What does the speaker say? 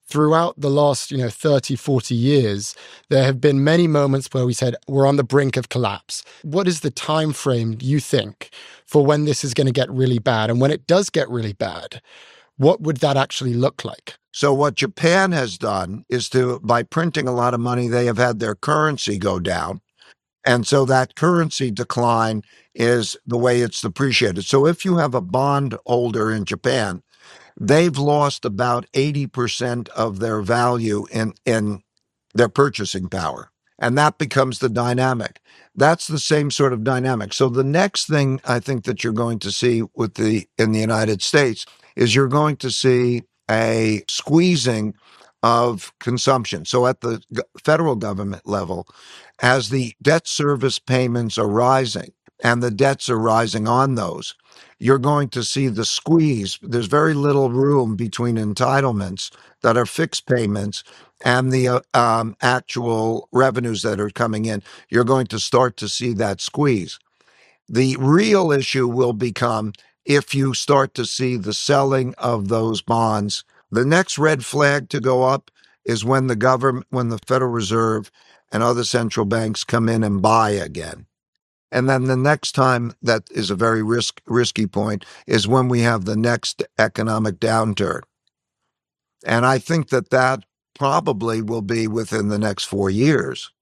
throughout the last, 30, 40 years, there have been many moments where we said we're on the brink of collapse. What is the time frame, you think, for when this is going to get really bad? And when it does get really bad, what would that actually look like? So what Japan has done is by printing a lot of money, they have had their currency go down. And so that currency decline is the way it's depreciated. So if you have a bond holder in Japan, they've lost about 80% of their value in their purchasing power. And that becomes the dynamic. That's the same sort of dynamic. So the next thing I think that you're going to see in the United States is you're going to see a squeezing of consumption. So at the federal government level, as the debt service payments are rising and the debts are rising on those, you're going to see the squeeze. There's very little room between entitlements that are fixed payments and the actual revenues that are coming in. You're going to start to see that squeeze. The real issue will become if you start to see the selling of those bonds. The next red flag to go up is when the Federal Reserve and other central banks come in and buy again. And then the next time, that is a very risky point, is when we have the next economic downturn. And I think that probably will be within the next 4 years.